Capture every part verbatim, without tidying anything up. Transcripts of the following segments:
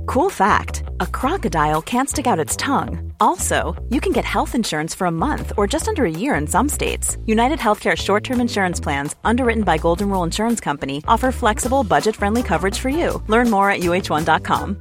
Cool fact, a crocodile can't stick out its tongue. Also, you can get health insurance for a month or just under a year in some states. United Healthcare short-term insurance plans, underwritten by Golden Rule Insurance Company, offer flexible, budget-friendly coverage for you. Learn more at U H one dot com.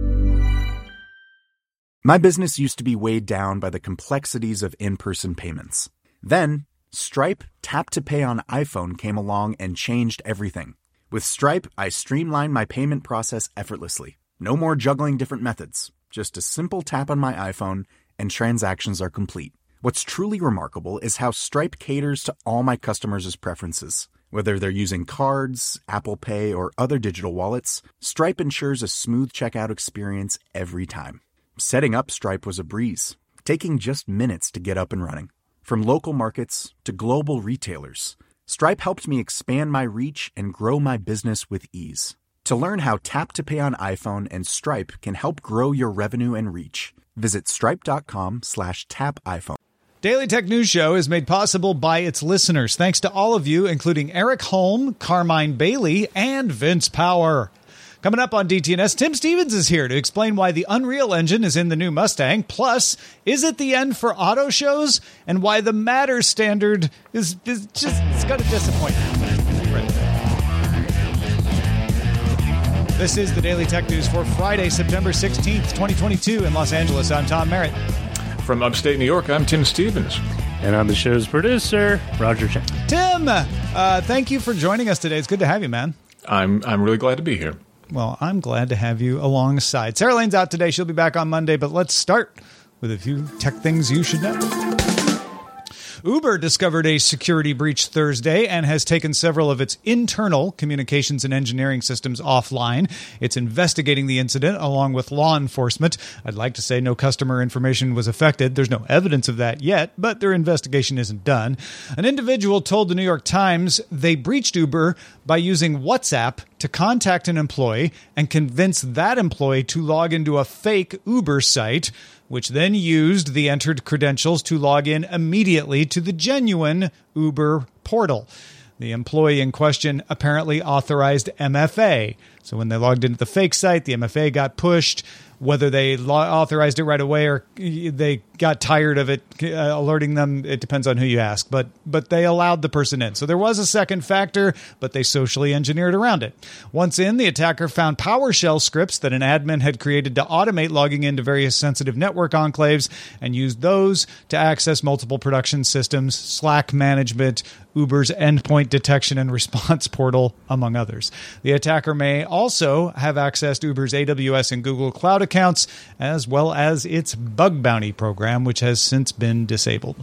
My business used to be weighed down by the complexities of in-person payments. Then, Stripe Tap to Pay on iPhone came along and changed everything. With Stripe, I streamlined my payment process effortlessly. No more juggling different methods. Just a simple tap on my iPhone and transactions are complete. What's truly remarkable is how Stripe caters to all my customers' preferences. Whether they're using cards, Apple Pay, or other digital wallets, Stripe ensures a smooth checkout experience every time. Setting up Stripe was a breeze, taking just minutes to get up and running. From local markets to global retailers, Stripe helped me expand my reach and grow my business with ease. To learn how Tap to Pay on iPhone and Stripe can help grow your revenue and reach, visit stripe.com slash tap iPhone. Daily Tech News Show is made possible by its listeners. Thanks to all of you, including Eric Holm, Carmine Bailey, and Vince Power. Coming up on D T N S, Tim Stevens is here to explain why the Unreal Engine is in the new Mustang. Plus, is it the end for auto shows? And why the Matter standard is, is just, it's going to disappoint you. Right. This is the Daily Tech News for Friday, September sixteenth, twenty twenty-two in Los Angeles. I'm Tom Merritt. From upstate New York, I'm Tim Stevens. And I'm the show's producer, Roger Chen. Tim, uh, thank you for joining us today. It's good to have you, man. I'm I'm really glad to be here. Well, I'm glad to have you alongside. Sarah Lane's out today. She'll be back on Monday, but let's start with a few tech things you should know. Uber discovered a security breach Thursday and has taken several of its internal communications and engineering systems offline. It's investigating the incident along with law enforcement. I'd like to say no customer information was affected. There's no evidence of that yet, but their investigation isn't done. An individual told the New York Times they breached Uber by using WhatsApp to contact an employee and convince that employee to log into a fake Uber site, which then used the entered credentials to log in immediately to the genuine Uber portal. The employee in question apparently authorized M F A. So when they logged into the fake site, the M F A got pushed. Whether they authorized it right away or they got tired of it uh, alerting them, it depends on who you ask. But but they allowed the person in. So there was a second factor, but they socially engineered around it. Once in, the attacker found PowerShell scripts that an admin had created to automate logging into various sensitive network enclaves and used those to access multiple production systems, Slack management, Uber's endpoint detection and response portal, among others. The attacker may also have accessed Uber's A W S and Google Cloud accounts, as well as its bug bounty program, which has since been disabled.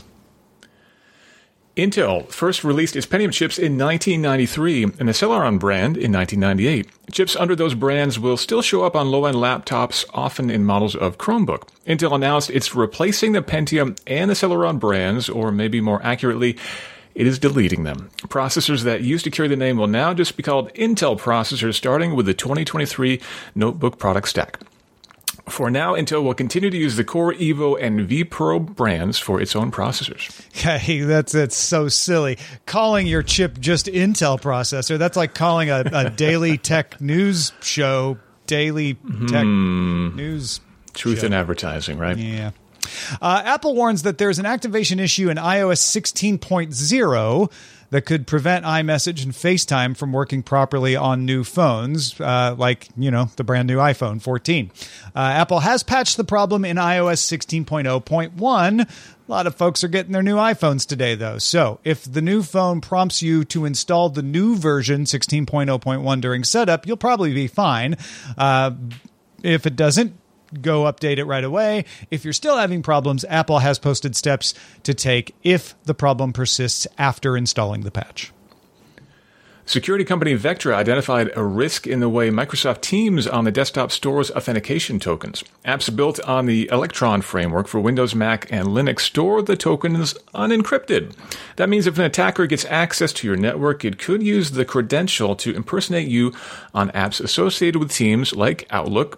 Intel first released its Pentium chips in nineteen ninety-three and the Celeron brand in nineteen ninety-eight. Chips under those brands will still show up on low-end laptops, often in models of Chromebook. Intel announced it's replacing the Pentium and the Celeron brands, or maybe more accurately, it is deleting them. Processors that used to carry the name will now just be called Intel processors, starting with the twenty twenty-three notebook product stack. For now, Intel will continue to use the Core, Evo, and vPro brands for its own processors. Hey, that's that's so silly. Calling your chip just Intel processor, that's like calling a, a daily tech news show daily tech hmm. news Truth show. in advertising, right? Yeah. Uh, Apple warns that there's an activation issue in i O S sixteen point oh that could prevent iMessage and FaceTime from working properly on new phones, uh, like, you know, the brand new iPhone fourteen. Uh, Apple has patched the problem in i O S sixteen point oh point one. A lot of folks are getting their new iPhones today, though. So if the new phone prompts you to install the new version, sixteen point oh point one, during setup, you'll probably be fine. Uh, if it doesn't, go update it right away. If you're still having problems, Apple has posted steps to take if the problem persists after installing the patch. Security company Vectra identified a risk in the way Microsoft Teams on the desktop stores authentication tokens. Apps built on the Electron framework for Windows, Mac, and Linux store the tokens unencrypted. That means if an attacker gets access to your network, it could use the credential to impersonate you on apps associated with Teams like Outlook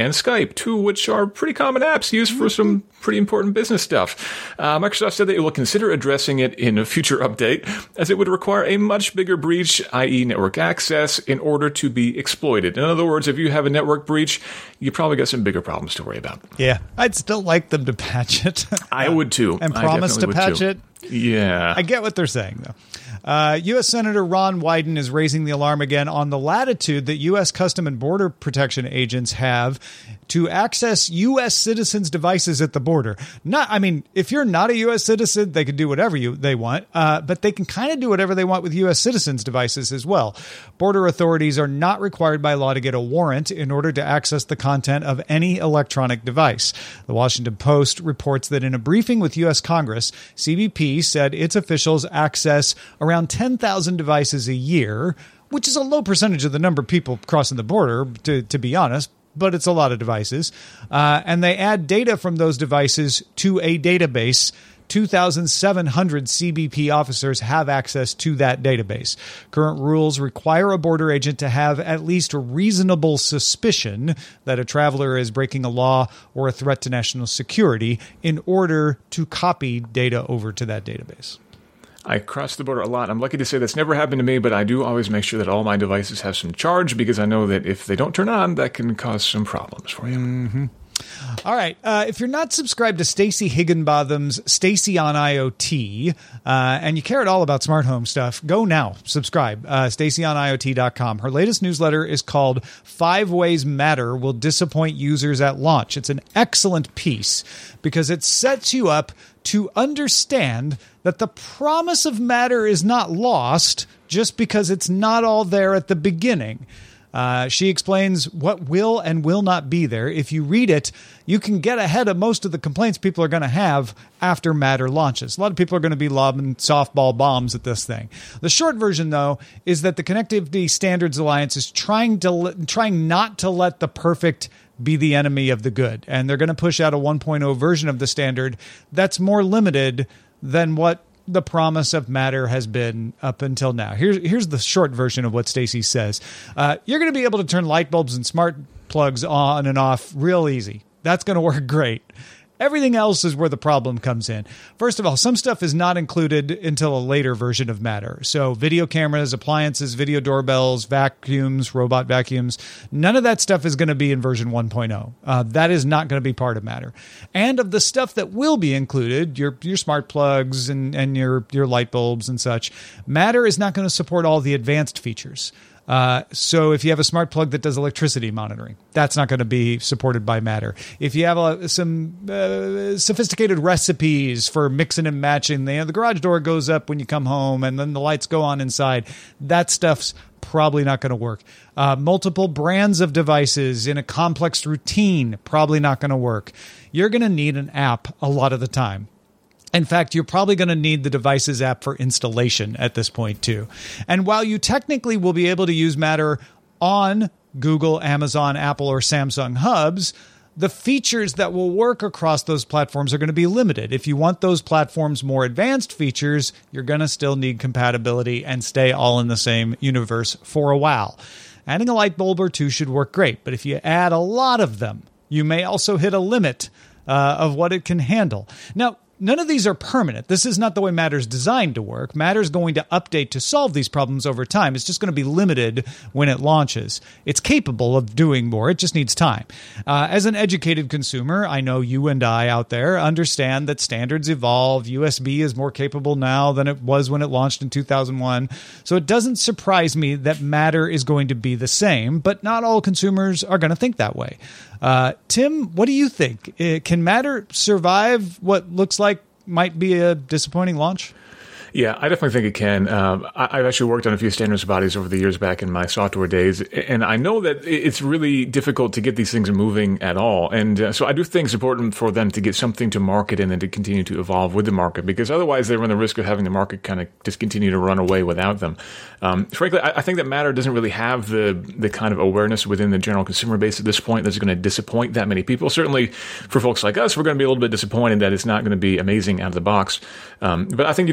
and Skype, two which are pretty common apps used for some pretty important business stuff. Uh, Microsoft said that it will consider addressing it in a future update, as it would require a much bigger breach, that is network access, in order to be exploited. In other words, if you have a network breach, you probably got some bigger problems to worry about. Yeah, I'd still like them to patch it. I would too. And promise to patch too. it. Yeah. I get what they're saying, though. Uh, U S. Senator Ron Wyden is raising the alarm again on the latitude that U S. Custom and Border Protection agents have to access U S citizens' devices at the border. Not, I mean, if you're not a U S citizen, they can do whatever you they want, uh, but they can kind of do whatever they want with U S citizens' devices as well. Border authorities are not required by law to get a warrant in order to access the content of any electronic device. The Washington Post reports that in a briefing with U S. Congress, C B P said its officials access around ten thousand devices a year, which is a low percentage of the number of people crossing the border, to, to be honest, but it's a lot of devices. Uh, and they add data from those devices to a database. two thousand seven hundred C B P officers have access to that database. Current rules require a border agent to have at least reasonable suspicion that a traveler is breaking a law or a threat to national security in order to copy data over to that database. I cross the border a lot. I'm lucky to say that's never happened to me, but I do always make sure that all my devices have some charge, because I know that if they don't turn on, that can cause some problems for you. Mm-hmm. All right. Uh, if you're not subscribed to Stacey Higginbotham's Stacey on IoT, uh, and you care at all about smart home stuff, go now. Subscribe. Uh, Stacey on I O T dot com. Her latest newsletter is called Five Ways Matter Will Disappoint Users at Launch. It's an excellent piece because it sets you up to understand that the promise of Matter is not lost just because it's not all there at the beginning. Uh, she explains what will and will not be there. If you read it, you can get ahead of most of the complaints people are going to have after Matter launches. A lot of people are going to be lobbing softball bombs at this thing. The short version, though, is that the Connectivity Standards Alliance is trying to trying not to let the perfect be the enemy of the good. And they're going to push out a one point oh version of the standard that's more limited than what the promise of Matter has been up until now. Here's here's the short version of what Stacey says. Uh, you're going to be able to turn light bulbs and smart plugs on and off real easy. That's going to work great. Everything else is where the problem comes in. First of all, some stuff is not included until a later version of Matter. So video cameras, appliances, video doorbells, vacuums, robot vacuums, none of that stuff is going to be in version one point oh. Uh, that is not going to be part of Matter. And of the stuff that will be included, your your smart plugs and, and your, your light bulbs and such, Matter is not going to support all the advanced features. Uh, so if you have a smart plug that does electricity monitoring, that's not going to be supported by Matter. If you have a, some uh, sophisticated recipes for mixing and matching, the, the garage door goes up when you come home and then the lights go on inside, that stuff's probably not going to work. Uh, multiple brands of devices in a complex routine, probably not going to work. You're going to need an app a lot of the time. In fact, you're probably going to need the Devices app for installation at this point, too. And while you technically will be able to use Matter on Google, Amazon, Apple, or Samsung hubs, the features that will work across those platforms are going to be limited. If you want those platforms' more advanced features, you're going to still need compatibility and stay all in the same universe for a while. Adding a light bulb or two should work great, but if you add a lot of them, you may also hit a limit uh, of what it can handle. Now, none of these are permanent. This is not the way Matter's designed to work. Matter's going to update to solve these problems over time. It's just going to be limited when it launches. It's capable of doing more. It just needs time. Uh, as an educated consumer, I know you and I out there understand that standards evolve. U S B is more capable now than it was when it launched in two thousand one. So it doesn't surprise me that Matter is going to be the same, but not all consumers are going to think that way. Uh, Tim, what do you think? Uh, can Matter survive what looks like might be a disappointing launch? Yeah, I definitely think it can. Um, I, I've actually worked on a few standards bodies over the years back in my software days, and I know that it's really difficult to get these things moving at all. And uh, so I do think it's important for them to get something to market and then to continue to evolve with the market, because otherwise they run the risk of having the market kind of just continue to run away without them. Um, frankly, I, I think that Matter doesn't really have the the kind of awareness within the general consumer base at this point that's going to disappoint that many people. Certainly for folks like us, we're going to be a little bit disappointed that it's not going to be amazing out of the box. Um, but I think, you know, as long as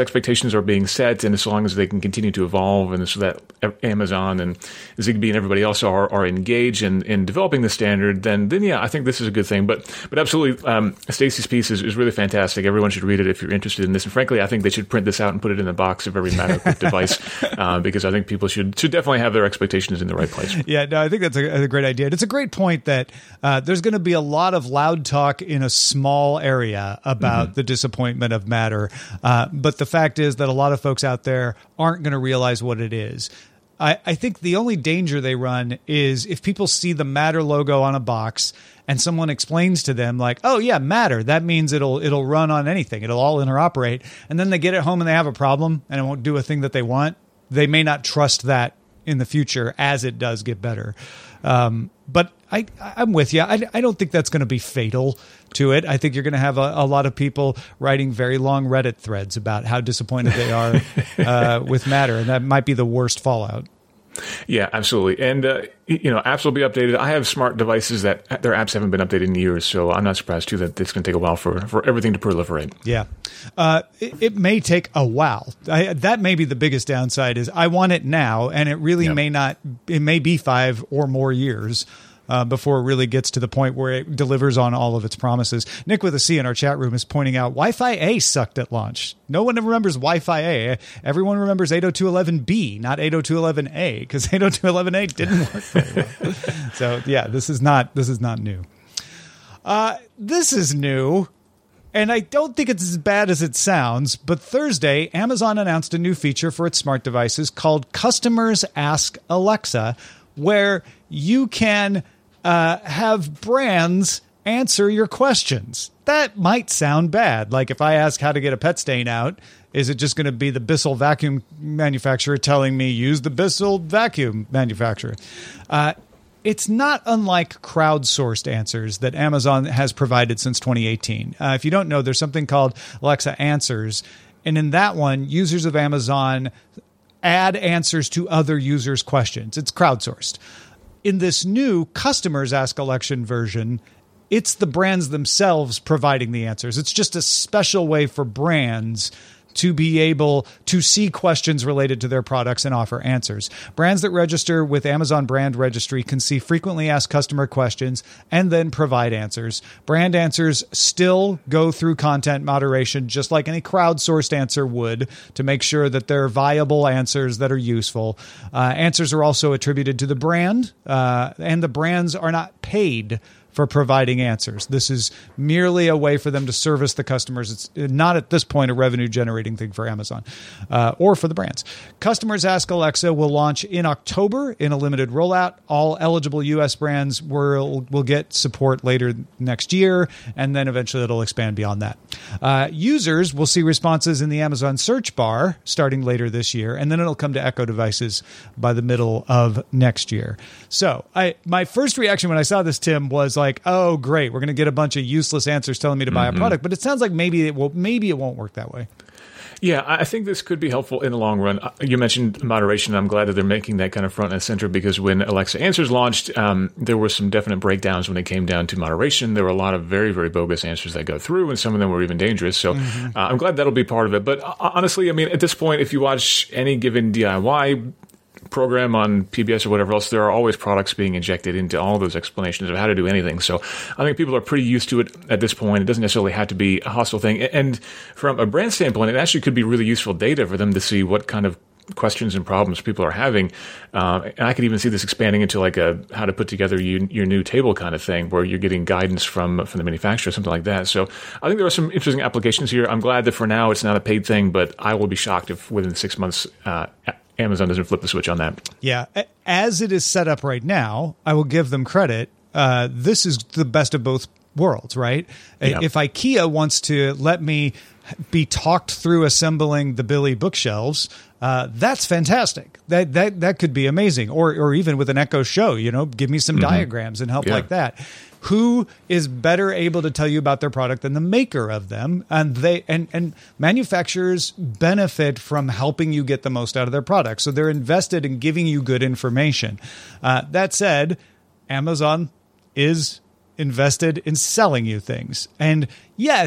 expectations are being set, and as long as they can continue to evolve, and so that Amazon and Zigbee and everybody else are, are engaged in, in developing the standard, then then yeah, I think this is a good thing. But but absolutely, um, Stacy's piece is, is really fantastic. Everyone should read it if you're interested in this. And frankly, I think they should print this out and put it in the box of every MatterClick device uh, because I think people should should definitely have their expectations in the right place. Yeah, no, I think that's a, a great idea. And it's a great point that uh, there's going to be a lot of loud talk in a small area about mm-hmm. the disappointment of Matter. Uh, but the fact is that a lot of folks out there aren't going to realize what it is. I, I think the only danger they run is if people see the Matter logo on a box and someone explains to them like, oh yeah, Matter, that means it'll it'll run on anything. It'll all interoperate. And then they get it home and they have a problem and it won't do a thing that they want. They may not trust that in the future as it does get better. Um, but I, I'm with you. I, I don't think that's going to be fatal to it. I think you're going to have a, a lot of people writing very long Reddit threads about how disappointed they are uh, with Matter, and that might be the worst fallout. Yeah, absolutely. And, uh, you know, apps will be updated. I have smart devices that their apps haven't been updated in years, so I'm not surprised, too, that it's going to take a while for, for everything to proliferate. Yeah. Uh, it, it may take a while. I, that may be the biggest downside is I want it now, and it really yep. may not, it may be five or more years Uh, before it really gets to the point where it delivers on all of its promises. Nick with a C in our chat room is pointing out Wi-Fi A sucked at launch. No one remembers Wi-Fi A. Everyone remembers eight oh two dot eleven B, not eight oh two dot eleven A, because eight oh two dot eleven A didn't work very well. So yeah, this is not this is not new. Uh, this is new. And I don't think it's as bad as it sounds, but Thursday, Amazon announced a new feature for its smart devices called Customers Ask Alexa, where you can uh, have brands answer your questions. That might sound bad. Like if I ask how to get a pet stain out, is it just going to be the Bissell vacuum manufacturer telling me use the Bissell vacuum manufacturer? Uh, it's not unlike crowdsourced answers that Amazon has provided since twenty eighteen. Uh, if you don't know, there's something called Alexa Answers. And in that one, users of Amazon add answers to other users' questions. It's crowdsourced. In this new Customers Ask Alexa version, it's the brands themselves providing the answers. It's just a special way for brands to be able to see questions related to their products and offer answers. Brands that register with Amazon Brand Registry can see frequently asked customer questions and then provide answers. Brand answers still go through content moderation, just like any crowdsourced answer would, to make sure that they're viable answers that are useful. Uh, answers are also attributed to the brand, uh, and the brands are not paid for providing answers. This is merely a way for them to service the customers. It's not at this point a revenue generating thing for Amazon uh, or for the brands. Customers Ask Alexa will launch in October in a limited rollout. All eligible U S brands will, will get support later next year, and then eventually it'll expand beyond that. Uh, users will see responses in the Amazon search bar starting later this year, and then it'll come to Echo devices by the middle of next year. So I, my first reaction when I saw this, Tim, was like, oh, great, we're going to get a bunch of useless answers telling me to buy mm-hmm. a product. But it sounds like maybe it will, maybe it won't work that way. Yeah, I think this could be helpful in the long run. You mentioned moderation. I'm glad that they're making that kind of front and center, because when Alexa Answers launched, um, there were some definite breakdowns when it came down to moderation. There were a lot of very, very bogus answers that go through, and some of them were even dangerous. So mm-hmm. uh, I'm glad that'll be part of it. But uh, honestly, I mean, at this point, if you watch any given D I Y program on P B S or whatever else, there are always products being injected into all those explanations of how to do anything. So I think people are pretty used to it at this point. It doesn't necessarily have to be a hostile thing. And from a brand standpoint, it actually could be really useful data for them to see what kind of questions and problems people are having. Uh, and I could even see this expanding into like a how to put together you, your new table kind of thing, where you're getting guidance from, from the manufacturer, something like that. So I think there are some interesting applications here. I'm glad that for now it's not a paid thing, but I will be shocked if within six months uh, Amazon doesn't flip the switch on that. Yeah. As it is set up right now, I will give them credit. Uh, this is the best of both worlds, right? Yeah. If IKEA wants to let me be talked through assembling the Billy bookshelves, uh, that's fantastic. That that that could be amazing. Or or even with an Echo Show, you know, give me some mm-hmm. diagrams and help yeah. like that. Who is better able to tell you about their product than the maker of them? And they and, and manufacturers benefit from helping you get the most out of their product. So they're invested in giving you good information. Uh, that said, Amazon is invested in selling you things. And yes,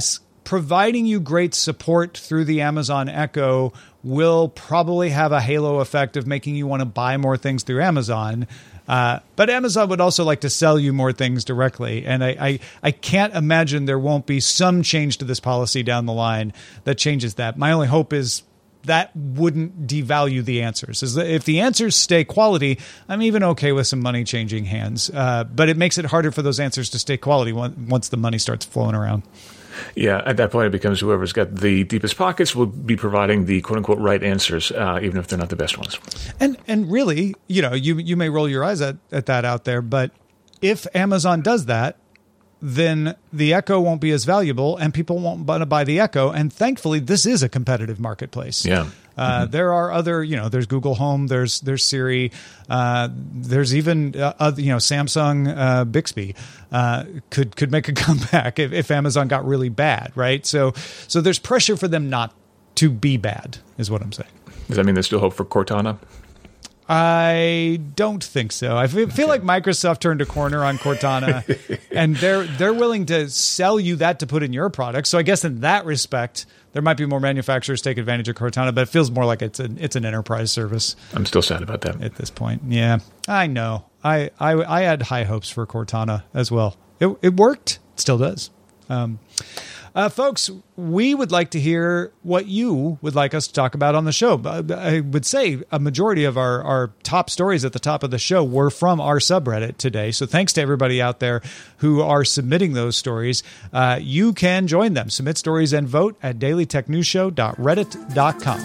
providing you great support through the Amazon Echo will probably have a halo effect of making you want to buy more things through Amazon. Uh, but Amazon would also like to sell you more things directly. And I, I, I can't imagine there won't be some change to this policy down the line that changes that. My only hope is that wouldn't devalue the answers. Is that if the answers stay quality, I'm even okay with some money changing hands. Uh, but it makes it harder for those answers to stay quality once the money starts flowing around. Yeah, at that point, it becomes whoever's got the deepest pockets will be providing the quote-unquote right answers, uh, even if they're not the best ones. And and really, you know, you you may roll your eyes at, at that out there, but if Amazon does that, then the Echo won't be as valuable and people won't want to buy the Echo. And thankfully, this is a competitive marketplace. Yeah. Uh, mm-hmm. There are other, you know, there's Google Home, there's there's Siri, uh, there's even, uh, other, you know, Samsung uh, Bixby uh, could could make a comeback if, if Amazon got really bad, right? So so there's pressure for them not to be bad, is what I'm saying. Does that mean there's still hope for Cortana? I don't think so. I feel okay. like Microsoft turned a corner on Cortana, and they're they're willing to sell you that to put in your product. So I guess in that respect, there might be more manufacturers take advantage of Cortana, but it feels more like it's an it's an enterprise service. I'm still sad about that at this point. Yeah, I know. I I, I had high hopes for Cortana as well. It it worked. It still does. Um, Uh, folks, we would like to hear what you would like us to talk about on the show. I would say a majority of our, our top stories at the top of the show were from our subreddit today. So thanks to everybody out there who are submitting those stories. Uh, you can join them. Submit stories and vote at daily tech news show dot reddit dot com.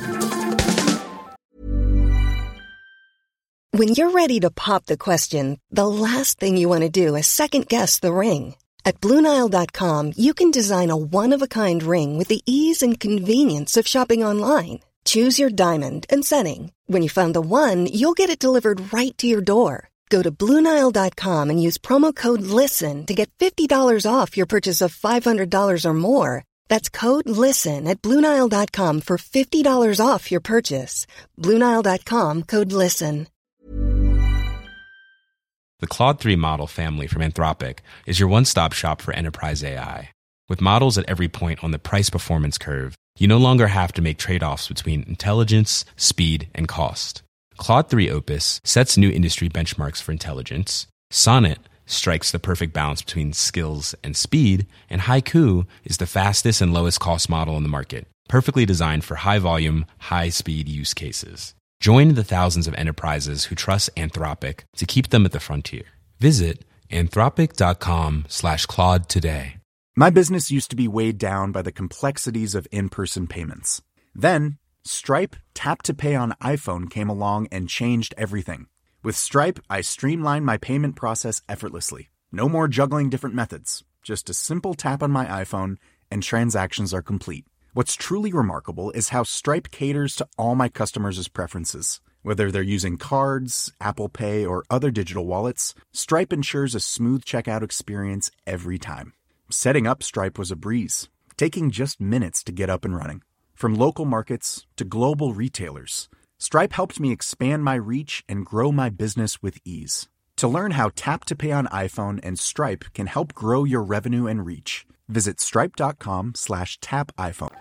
When you're ready to pop the question, the last thing you want to do is second guess the ring. At Blue Nile dot com, you can design a one-of-a-kind ring with the ease and convenience of shopping online. Choose your diamond and setting. When you find the one, you'll get it delivered right to your door. Go to Blue Nile dot com and use promo code LISTEN to get fifty dollars off your purchase of five hundred dollars or more. That's code LISTEN at Blue Nile dot com for fifty dollars off your purchase. Blue Nile dot com, code LISTEN. The Claude three model family from Anthropic is your one-stop shop for enterprise A I. With models at every point on the price-performance curve, you no longer have to make trade-offs between intelligence, speed, and cost. Claude three Opus sets new industry benchmarks for intelligence, Sonnet strikes the perfect balance between skills and speed, and Haiku is the fastest and lowest-cost model on the market, perfectly designed for high-volume, high-speed use cases. Join the thousands of enterprises who trust Anthropic to keep them at the frontier. Visit anthropic.com slash Claude today. My business used to be weighed down by the complexities of in-person payments. Then, Stripe Tap to Pay on iPhone came along and changed everything. With Stripe, I streamlined my payment process effortlessly. No more juggling different methods. Just a simple tap on my iPhone and transactions are complete. What's truly remarkable is how Stripe caters to all my customers' preferences. Whether they're using cards, Apple Pay, or other digital wallets, Stripe ensures a smooth checkout experience every time. Setting up Stripe was a breeze, taking just minutes to get up and running. From local markets to global retailers, Stripe helped me expand my reach and grow my business with ease. To learn how Tap to Pay on iPhone and Stripe can help grow your revenue and reach, visit stripe.com slash tap iPhone.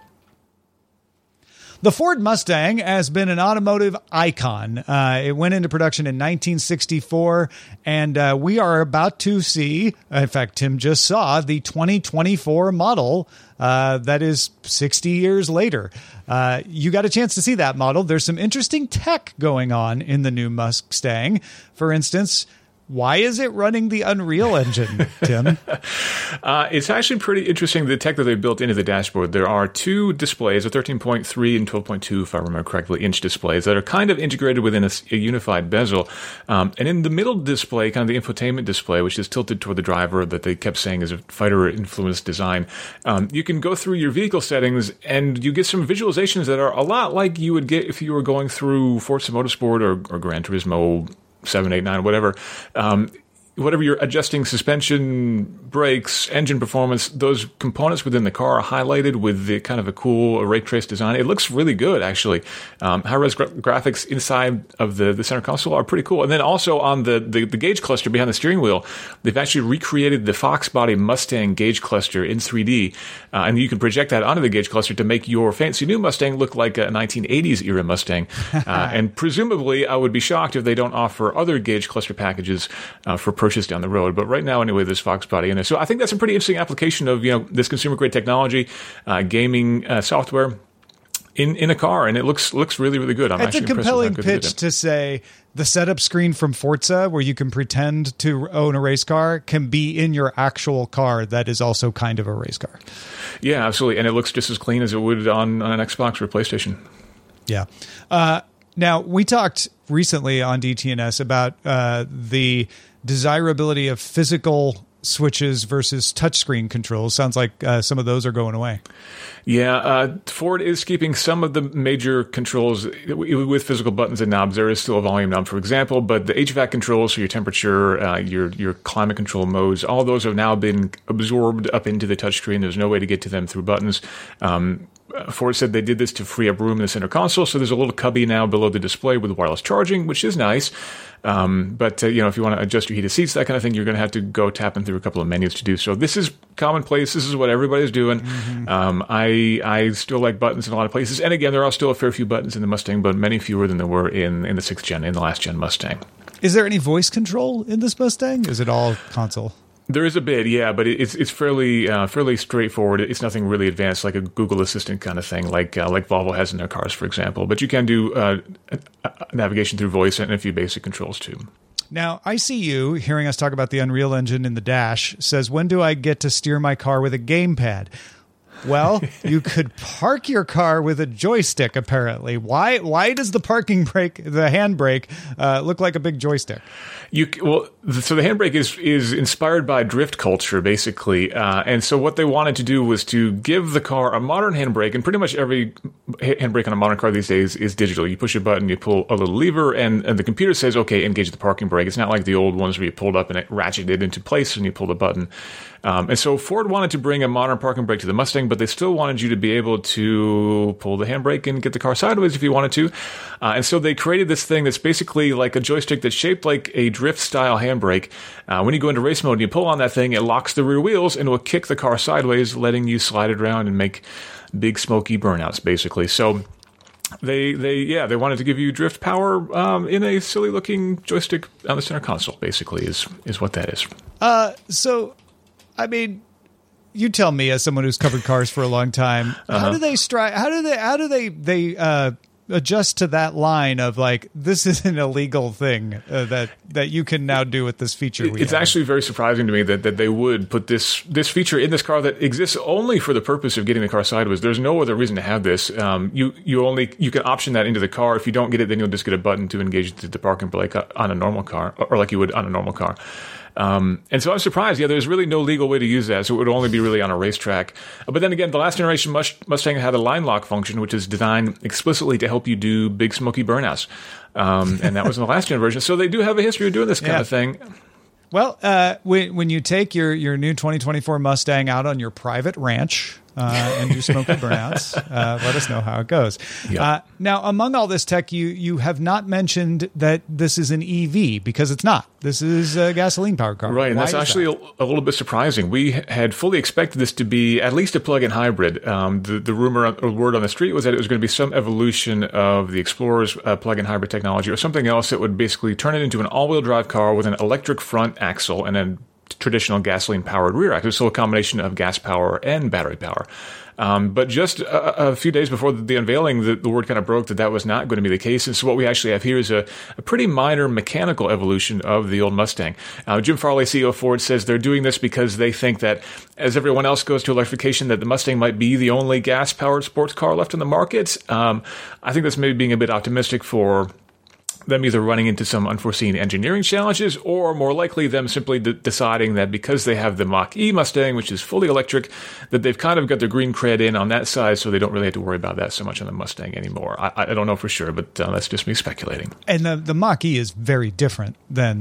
The Ford Mustang has been an automotive icon. Uh, it went into production in nineteen sixty-four, and uh, we are about to see, in fact, Tim just saw, the twenty twenty-four model uh, that is sixty years later. Uh, you got a chance to see that model. There's some interesting tech going on in the new Mustang. For instance, why is it running the Unreal Engine, Tim? uh, it's actually pretty interesting, the tech that they built into the dashboard. There are two displays, a thirteen point three and twelve point two, if I remember correctly, inch displays that are kind of integrated within a, a unified bezel. Um, and in the middle display, kind of the infotainment display, which is tilted toward the driver that they kept saying is a fighter-influenced design, um, you can go through your vehicle settings and you get some visualizations that are a lot like you would get if you were going through Forza Motorsport or, or Gran Turismo seven, eight, nine, whatever, um, whatever you're adjusting suspension, brakes, engine performance, those components within the car are highlighted with the kind of a cool ray trace design. It looks really good, actually. Um, high-res gra- graphics inside of the, the center console are pretty cool. And then also on the, the, the gauge cluster behind the steering wheel, they've actually recreated the Fox body Mustang gauge cluster in three D. Uh, and you can project that onto the gauge cluster to make your fancy new Mustang look like a nineteen eighties era Mustang. Uh, and presumably, I would be shocked if they don't offer other gauge cluster packages uh, for purchase down the road. But right now, anyway, there's Fox body in there. So I think that's a pretty interesting application of, you know, this consumer-grade technology, uh, gaming uh, software in, in a car, and it looks looks really, really good. I'm it's actually a compelling impressed with how good pitch to say the setup screen from Forza, where you can pretend to own a race car, can be in your actual car that is also kind of a race car. Yeah, absolutely. And it looks just as clean as it would on, on an Xbox or PlayStation. Yeah. Uh, now, we talked recently on D T N S about uh, the desirability of physical switches versus touchscreen controls. Sounds like uh, some of those are going away. Yeah, uh, Ford is keeping some of the major controls with physical buttons and knobs. There is still a volume knob, for example, but the H V A C controls, so your temperature, uh, your your climate control modes, all those have now been absorbed up into the touchscreen. There's no way to get to them through buttons. Um, Ford said they did this to free up room in the center console, so there's a little cubby now below the display with wireless charging, which is nice. Um, but, uh, you know, if you want to adjust your heated seats, that kind of thing, you're going to have to go tapping through a couple of menus to do so. This is commonplace. This is what everybody's doing. Mm-hmm. Um, I I still like buttons in a lot of places. And again, there are still a fair few buttons in the Mustang, but many fewer than there were in, in the sixth gen, in the last gen Mustang. Is there any voice control in this Mustang? Is it all console? There is a bit, yeah, but it's it's fairly uh, fairly straightforward. It's nothing really advanced, like a Google Assistant kind of thing, like uh, like Volvo has in their cars, for example. But you can do uh, navigation through voice and a few basic controls too. Now, I see you hearing us talk about the Unreal Engine in the dash. Says, when do I get to steer my car with a gamepad? Well, you could park your car with a joystick, apparently. Why Why does the parking brake, the handbrake, uh, look like a big joystick? You well, so the handbrake is is inspired by drift culture, basically, uh, and so what they wanted to do was to give the car a modern handbrake, and pretty much every handbrake on a modern car these days is digital. You push a button, you pull a little lever, and, and the computer says, "Okay, engage the parking brake." It's not like the old ones where you pulled up and it ratcheted into place and you pulled a button. Um, and so Ford wanted to bring a modern parking brake to the Mustang, but they still wanted you to be able to pull the handbrake and get the car sideways if you wanted to. Uh, and so they created this thing that's basically like a joystick that's shaped like a drift-style handbrake. Uh, when you go into race mode and you pull on that thing, it locks the rear wheels and will kick the car sideways, letting you slide it around and make big smoky burnouts, basically. So they, they, yeah, they wanted to give you drift power um, in a silly-looking joystick on the center console, basically, is is what that is. Uh, so... I mean, you tell me, as someone who's covered cars for a long time, uh-huh. how do they stri- How do they? How do they? They uh, adjust to that line of like, this is an illegal thing uh, that that you can now do with this feature. We it's have. actually very surprising to me that, that they would put this this feature in this car that exists only for the purpose of getting the car sideways. There's no other reason to have this. Um, you you only you can option that into the car. If you don't get it, then you'll just get a button to engage the, the parking brake on a normal car, or like you would on a normal car. Um, and so I was surprised. Yeah, there's really no legal way to use that, so it would only be really on a racetrack. Uh, but then again, the last generation Mustang had a line lock function, which is designed explicitly to help you do big smoky burnouts. Um, and that was in the last gen version. So they do have a history of doing this kind yeah. of thing. Well, uh, when, when you take your, your new twenty twenty-four Mustang out on your private ranch uh, and do smoky burnouts, uh, let us know how it goes. Yep. Uh, now, among all this tech, you you have not mentioned that this is an E V, because it's not. This is a gasoline-powered car. Right, and Why that's actually that? a, a little bit surprising. We had fully expected this to be at least a plug-in hybrid. Um, the, the rumor or word on the street was that it was going to be some evolution of the Explorer's uh, plug-in hybrid technology, or something else that would basically turn it into an all-wheel drive car with an electric front axle and a traditional gasoline-powered rear axle, so a combination of gas power and battery power. Um, but just a, a few days before the, the unveiling, the, the word kind of broke that that was not going to be the case. And so what we actually have here is a, a pretty minor mechanical evolution of the old Mustang. Uh, Jim Farley, C E O of Ford, says they're doing this because they think that as everyone else goes to electrification, that the Mustang might be the only gas-powered sports car left in the market. Um, I think that's maybe being a bit optimistic for them either running into some unforeseen engineering challenges, or more likely them simply d- deciding that because they have the Mach-E Mustang, which is fully electric, that they've kind of got their green cred in on that side, so they don't really have to worry about that so much on the Mustang anymore. I, I don't know for sure, but uh, that's just me speculating. And the, the Mach-E is very different than the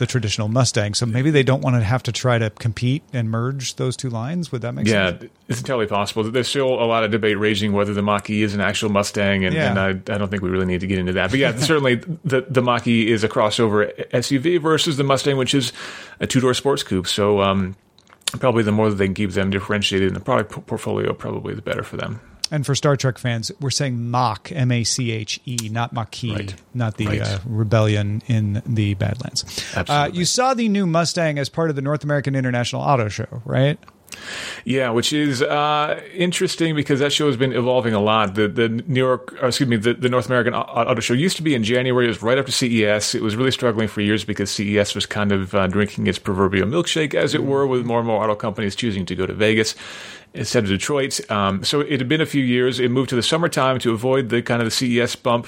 the traditional Mustang. So maybe they don't want to have to try to compete and merge those two lines. Would that make yeah, sense? Yeah, it's entirely possible. There's still a lot of debate raging whether the Mach-E is an actual Mustang, and, yeah. and I, I don't think we really need to get into that. But yeah, certainly the, the Mach-E is a crossover S U V versus the Mustang, which is a two-door sports coupe. So um, probably the more that they can keep them differentiated in the product portfolio, probably the better for them. And for Star Trek fans, we're saying Mach, M A C H E, not Mach-E, right. not the right. uh, rebellion in the Badlands. Absolutely. Uh, you saw the new Mustang as part of the North American International Auto Show, right? Yeah, which is uh, interesting because that show has been evolving a lot. The the New York, or excuse me, the, the North American Auto Show used to be in January. It was right after C E S. It was really struggling for years because C E S was kind of uh, drinking its proverbial milkshake, as it were, with more and more auto companies choosing to go to Vegas instead of Detroit. Um, so it had been a few years. It moved to the summertime to avoid the kind of the C E S bump.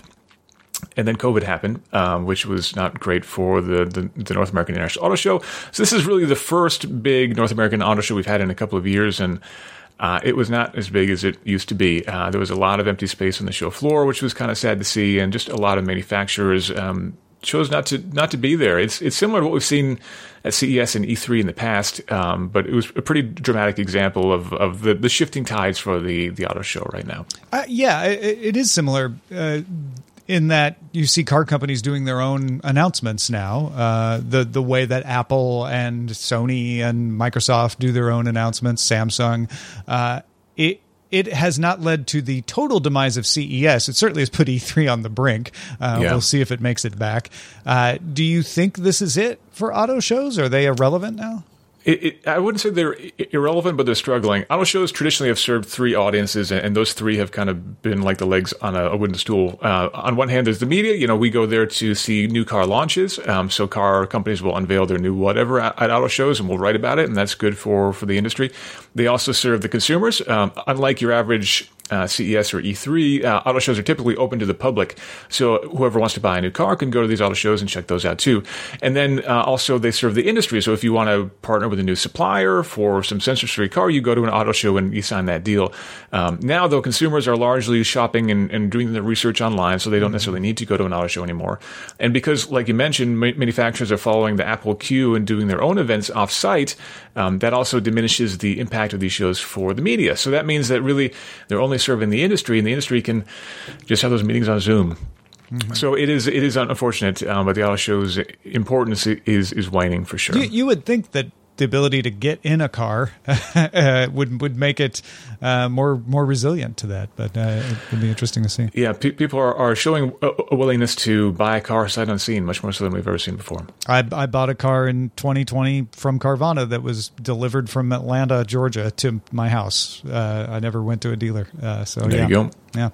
And then COVID happened, um, which was not great for the, the, the North American International Auto Show. So this is really the first big North American auto show we've had in a couple of years, and uh, it was not as big as it used to be. Uh, there was a lot of empty space on the show floor, which was kind of sad to see, and just a lot of manufacturers um, chose not to not to be there. It's it's similar to what we've seen at C E S and E three in the past, um, but it was a pretty dramatic example of, of the, the shifting tides for the, the auto show right now. Uh, yeah, it, it is similar. Uh, in that you see car companies doing their own announcements now, uh, the the way that Apple and Sony and Microsoft do their own announcements, Samsung, uh, it it has not led to the total demise of C E S. It certainly has put E three on the brink. Uh, yeah. We'll see if it makes it back. Uh, do you think this is it for auto shows? Are they irrelevant now? It, it, I wouldn't say they're irrelevant, but they're struggling. Auto shows traditionally have served three audiences, and, and those three have kind of been like the legs on a, a wooden stool. Uh, on one hand, there's the media. You know, we go there to see new car launches. Um, so car companies will unveil their new whatever at, at auto shows, and we'll write about it, and that's good for, for the industry. They also serve the consumers. Um, unlike your average Uh, C E S or E three, uh, auto shows are typically open to the public. So whoever wants to buy a new car can go to these auto shows and check those out too. And then uh, also they serve the industry. So if you want to partner with a new supplier for some sensor-free car, you go to an auto show and you sign that deal. Um, now, though, consumers are largely shopping and, and doing their research online, so they don't necessarily need to go to an auto show anymore. And because, like you mentioned, ma- manufacturers are following the Apple queue and doing their own events off-site, um, that also diminishes the impact of these shows for the media. So that means that really they're only serving the industry, and the industry can just have those meetings on Zoom. Mm-hmm. So it is it is unfortunate, um, but the auto show's importance is is waning for sure. You, you would think that the ability to get in a car uh, would would make it uh, more more resilient to that, but uh, it would be interesting to see. Yeah, pe- people are, are showing a, a willingness to buy a car sight unseen, much more so than we've ever seen before. I, I bought a car in twenty twenty from Carvana that was delivered from Atlanta, Georgia, to my house. Uh, I never went to a dealer, uh, so there yeah. you go. Yeah.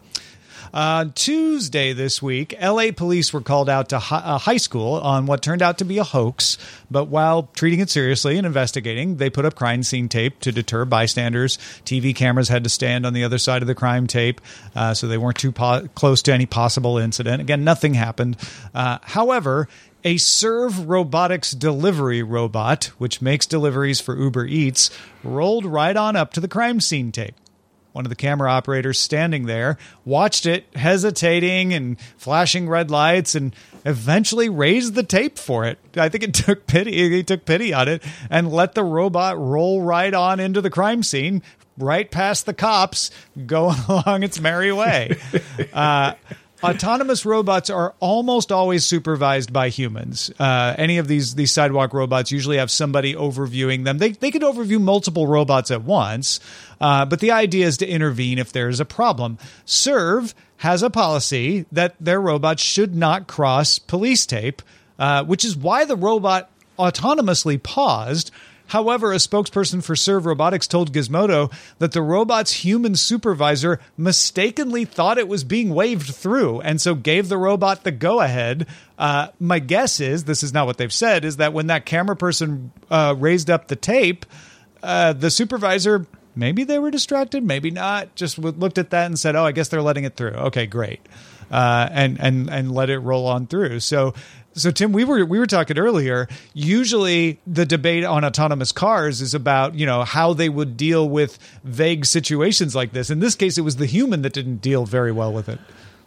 Uh, Tuesday this week, L A police were called out to hi- a high school on what turned out to be a hoax. But while treating it seriously and investigating, they put up crime scene tape to deter bystanders. T V cameras had to stand on the other side of the crime tape, uh, so they weren't too po- close to any possible incident. Again, nothing happened. Uh, however, a Serve Robotics delivery robot, which makes deliveries for Uber Eats, rolled right on up to the crime scene tape. One of the camera operators standing there watched it, hesitating and flashing red lights, and eventually raised the tape for it. I think it took pity. He took pity on it and let the robot roll right on into the crime scene, right past the cops, going along its merry way. Uh, Autonomous robots are almost always supervised by humans. Uh, any of these these sidewalk robots usually have somebody overviewing them. They they could overview multiple robots at once, uh, but the idea is to intervene if there is a problem. Serve has a policy that their robots should not cross police tape, uh, which is why the robot autonomously paused. However, a spokesperson for Serve Robotics told Gizmodo that the robot's human supervisor mistakenly thought it was being waved through and so gave the robot the go-ahead. Uh, my guess is, this is not what they've said, is that when that camera person uh, raised up the tape, uh, the supervisor, maybe they were distracted, maybe not, just looked at that and said, oh, I guess they're letting it through. Okay, great. Uh, and, and, and let it roll on through. So, So, Tim, we were we were talking earlier. Usually the debate on autonomous cars is about, you know, how they would deal with vague situations like this. In this case, it was the human that didn't deal very well with it.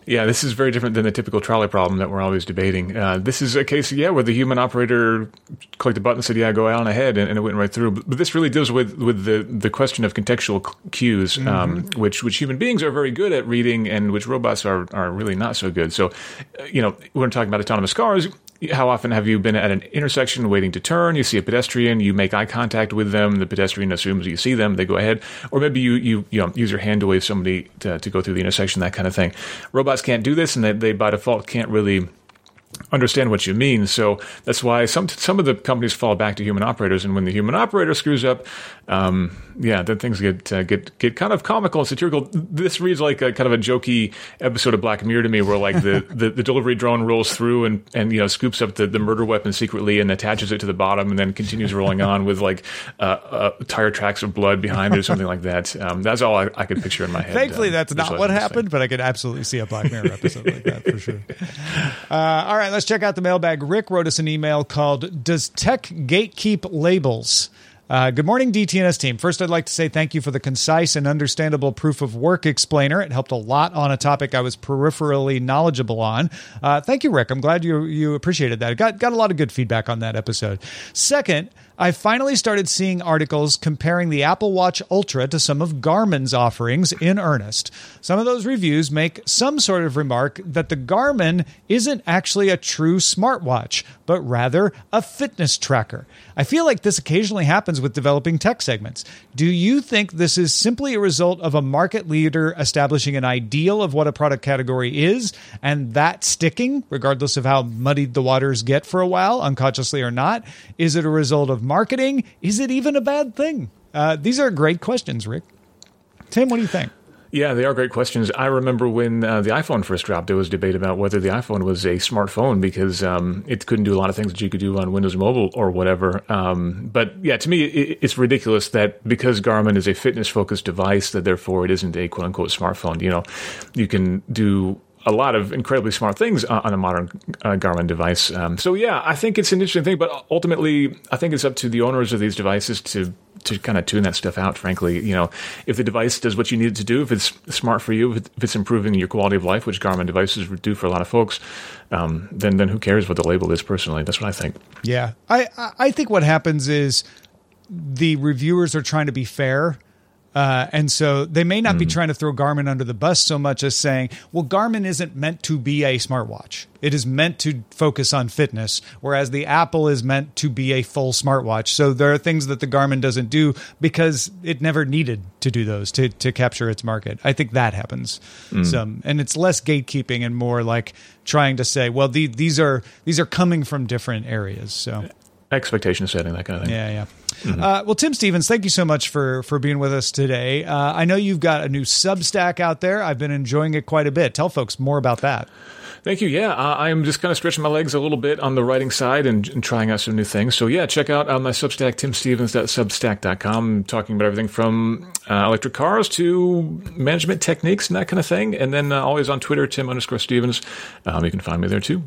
Yeah, this is very different than the typical trolley problem that we're always debating. Uh, this is a case, yeah, where the human operator clicked a button and said, yeah, go on ahead, and, and it went right through. But, but this really deals with, with the, the question of contextual cues, mm-hmm. um, which which human beings are very good at reading and which robots are, are really not so good. So, uh, you know, when we're talking about autonomous cars, how often have you been at an intersection waiting to turn? You see a pedestrian, you make eye contact with them, the pedestrian assumes you see them, they go ahead. Or maybe you you, you know, use your hand to wave somebody to, to go through the intersection, that kind of thing. Robots can't do this, and they, they by default can't really understand what you mean. So that's why some some of the companies fall back to human operators, and when the human operator screws up, um, yeah, then things get uh, get get kind of comical and satirical. This reads like a kind of a jokey episode of Black Mirror to me, where like the, the, the delivery drone rolls through and, and you know scoops up the, the murder weapon secretly and attaches it to the bottom, and then continues rolling on with like uh, uh, tire tracks of blood behind it or something like that. Um, that's all I, I could picture in my head. Thankfully, uh, that's not what happened, but I could absolutely see a Black Mirror episode like that for sure. Uh, all right. Let's check out the mailbag. Rick wrote us an email called, Does Tech Gatekeep Labels? Uh, good morning, D T N S team. First, I'd like to say thank you for the concise and understandable proof of work explainer. It helped a lot on a topic I was peripherally knowledgeable on. Uh, thank you, Rick. I'm glad you you appreciated that. I got, got a lot of good feedback on that episode. Second, I finally started seeing articles comparing the Apple Watch Ultra to some of Garmin's offerings in earnest. Some of those reviews make some sort of remark that the Garmin isn't actually a true smartwatch, but rather a fitness tracker. I feel like this occasionally happens with developing tech segments. Do you think this is simply a result of a market leader establishing an ideal of what a product category is, and that sticking, regardless of how muddied the waters get for a while, unconsciously or not? Is it a result of marketing? Is it even a bad thing? Uh, these are great questions, Rick. Tim, what do you think? Yeah, they are great questions. I remember when uh, the iPhone first dropped, there was debate about whether the iPhone was a smartphone because um, it couldn't do a lot of things that you could do on Windows Mobile or whatever. Um, but yeah, to me, it, it's ridiculous that because Garmin is a fitness-focused device, that therefore it isn't a quote-unquote smartphone. You know, you can do a lot of incredibly smart things on a modern uh, Garmin device. Um, so yeah, I think it's an interesting thing, but ultimately, I think it's up to the owners of these devices to to kind of tune that stuff out, frankly. You know, if the device does what you need it to do, if it's smart for you, if it's improving your quality of life, which Garmin devices do for a lot of folks, um, then then who cares what the label is personally? That's what I think. Yeah. I, I think what happens is the reviewers are trying to be fair. Uh, and so they may not mm. be trying to throw Garmin under the bus so much as saying, well, Garmin isn't meant to be a smartwatch. It is meant to focus on fitness, whereas the Apple is meant to be a full smartwatch. So there are things that the Garmin doesn't do because it never needed to do those to, to capture its market. I think that happens. Mm. Some, and it's less gatekeeping and more like trying to say, well, the, these are these are coming from different areas. So expectation setting, that kind of thing. Yeah, yeah. Mm-hmm. Uh, well, Tim Stevens, thank you so much for, for being with us today. Uh, I know you've got a new Substack out there. I've been enjoying it quite a bit. Tell folks more about that. Thank you. Yeah, uh, I'm just kind of stretching my legs a little bit on the writing side and, and trying out some new things. So yeah, check out uh, my Substack, tim stevens dot substack dot com. I'm talking about everything from uh, electric cars to management techniques and that kind of thing. And then uh, always on Twitter, Tim underscore Stevens. Um, you can find me there too.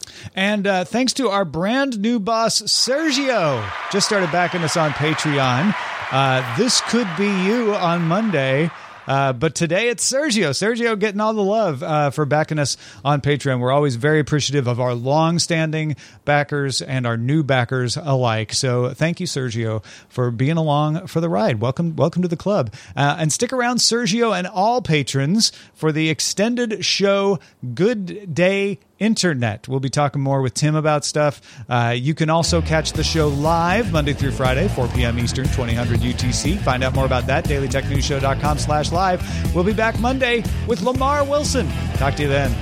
And uh, thanks to our brand new boss, Sergio, just started backing us on Patreon. Uh, this could be you on Monday. Uh, but today it's Sergio. Sergio getting all the love uh, for backing us on Patreon. We're always very appreciative of our long-standing backers and our new backers alike. So thank you, Sergio, for being along for the ride. Welcome welcome to the club. Uh, and stick around, Sergio and all patrons, for the extended show Good Day Internet. We'll be talking more with Tim about stuff. Uh, you can also catch the show live Monday through Friday, four p.m. Eastern, twenty hundred U T C. Find out more about that, daily tech news show dot com slash live. We'll be back Monday with Lamar Wilson. Talk to you then.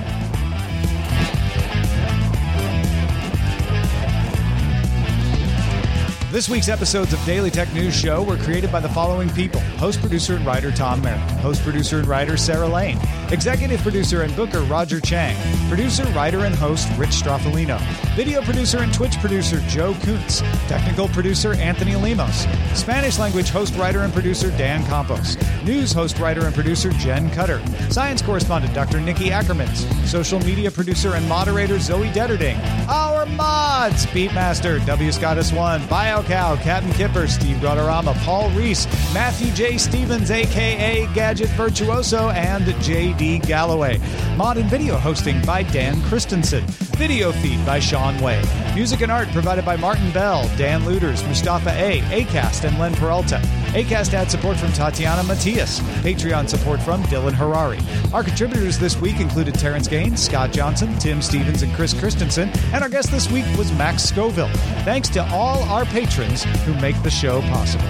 This week's episodes of Daily Tech News Show were created by the following people. Host, producer, and writer Tom Merritt. Host, producer, and writer Sarah Lane. Executive producer and booker Roger Chang. Producer, writer, and host Rich Stroffolino. Video producer and Twitch producer Joe Kuntz. Technical producer Anthony Lemos. Spanish language host, writer, and producer Dan Campos. News host, writer, and producer Jen Cutter. Science correspondent Doctor Nikki Ackermans. Social media producer and moderator Zoe Detterding. Our mods, Beatmaster W. Scottus one, Bio Cow, Captain Kipper, Steve Guadarrama, Paul Reese, Matthew J. Stevens, a k a. Gadget Virtuoso, and J D. Galloway. Mod and video hosting by Dan Christensen. Video feed by Sean Way. Music and art provided by Martin Bell, Dan Luders, Mustafa A., Acast, and Len Peralta. Acast had support from Tatiana Matias. Patreon support from Dylan Harari. Our contributors this week included Terrence Gaines, Scott Johnson, Tim Stevens, and Chris Christensen. And our guest this week was Max Scoville. Thanks to all our patrons who make the show possible.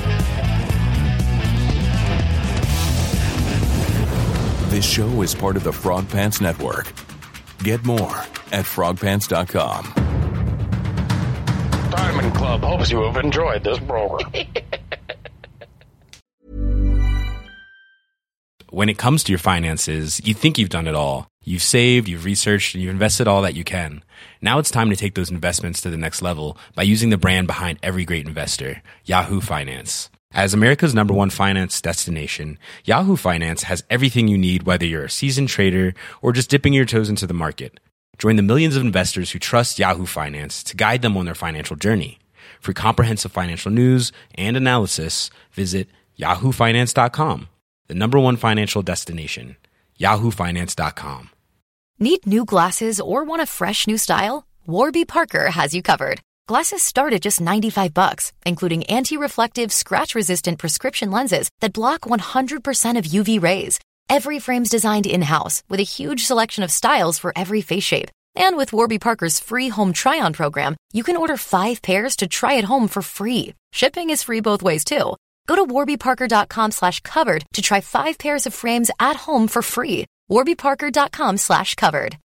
This show is part of the Frog Pants Network. Get more at frog pants dot com. Diamond Club hopes you have enjoyed this program. When it comes to your finances, you think you've done it all. You've saved, you've researched, and you've invested all that you can. Now it's time to take those investments to the next level by using the brand behind every great investor, Yahoo Finance. As America's number one finance destination, Yahoo Finance has everything you need, whether you're a seasoned trader or just dipping your toes into the market. Join the millions of investors who trust Yahoo Finance to guide them on their financial journey. For comprehensive financial news and analysis, visit yahoo finance dot com, the number one financial destination, yahoo finance dot com. Need new glasses or want a fresh new style? Warby Parker has you covered. Glasses start at just ninety-five bucks, including anti-reflective, scratch-resistant prescription lenses that block one hundred percent of U V rays. Every frame's designed in-house with a huge selection of styles for every face shape. And with Warby Parker's free home try-on program, you can order five pairs to try at home for free. Shipping is free both ways, too. Go to warby parker dot com slash covered to try five pairs of frames at home for free. warby parker dot com slash covered.